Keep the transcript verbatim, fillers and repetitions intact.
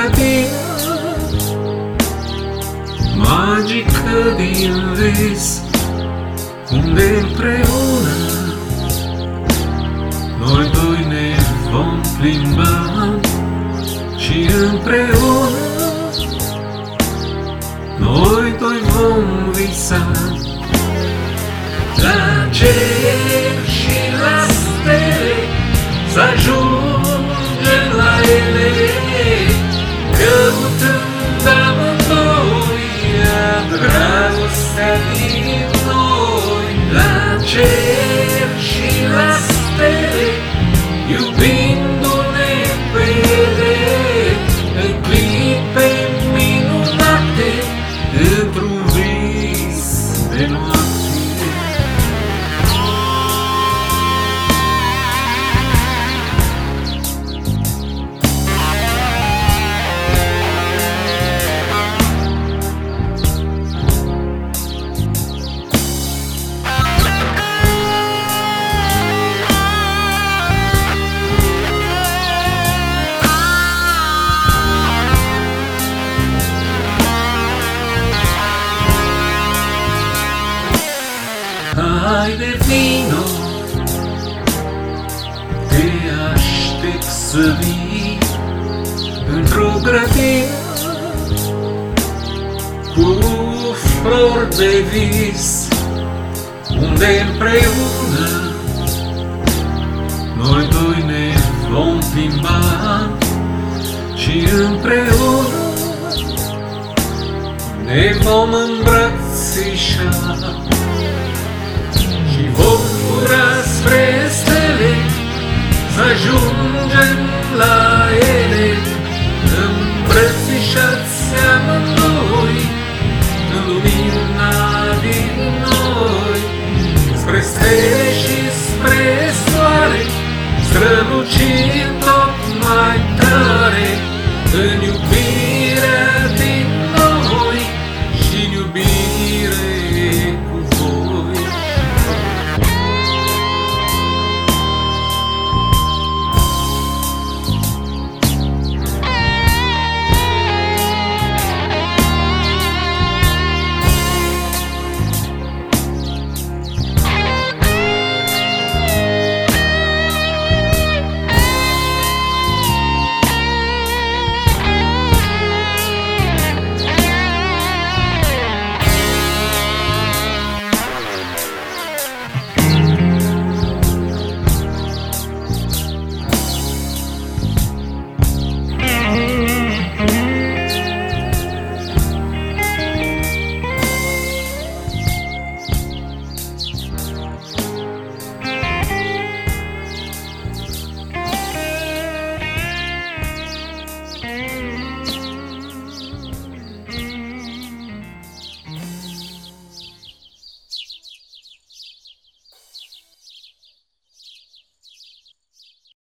grădină magică din vis, unde împreună noi doi ne vom plimba și împreună noi doi vom visa la cer și la stele, să ajungem la ele, căutând amândoi dragostea din noi. La cer și la stele, iubindu-ne pe ele, în clipe minunate, într-un vis de noapte. Haide, vino, te aștept să vii într-o grădină cu flori de vis, unde împreună noi doi ne vom plimba și împreună ne vom îmbrățișa și vom fura spre stele, să ajungem la ele, îmbrățișați amândoi în lumina din noi, spre stele și spre soare, strălucind tot mai tare în iubire.